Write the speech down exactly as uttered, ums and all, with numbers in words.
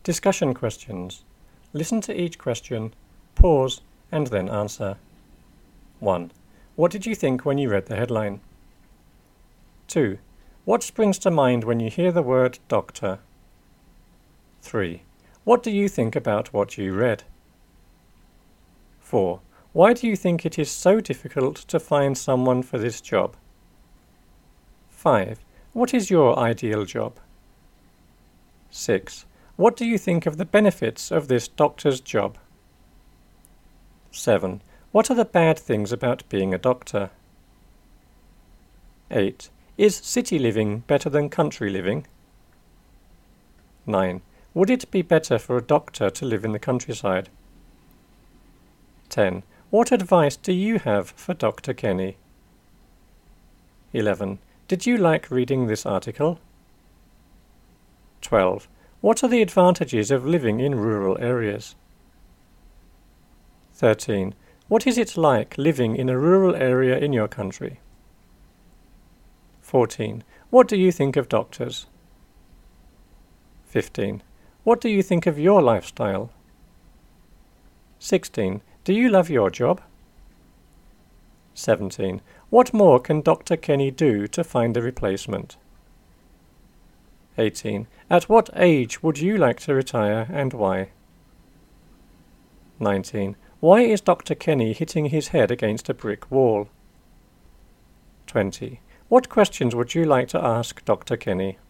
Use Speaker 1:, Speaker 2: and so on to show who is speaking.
Speaker 1: Discussion questions. Listen to each question, pause, and then answer. one. What did you think when you read the headline? two. What springs to mind when you hear the word doctor? three. What do you think about what you read? four. Why do you think it is so difficult to find someone for this job? five. What is your ideal job? six. What do you think of the benefits of this doctor's job? seven. What are the bad things about being a doctor? eight. Is city living better than country living? nine. Would it be better for a doctor to live in the countryside? ten. What advice do you have for Doctor Kenny? eleven. Did you like reading this article? twelve. What are the advantages of living in rural areas? thirteen. What is it like living in a rural area in your country? fourteen. What do you think of doctors? fifteen. What do you think of your lifestyle? sixteen. Do you love your job? seventeen. What more can Doctor Kenny do to find a replacement? eighteen. At what age would you like to retire and why? nineteen. Why is Doctor Kenny hitting his head against a brick wall? twenty. What questions would you like to ask Doctor Kenny?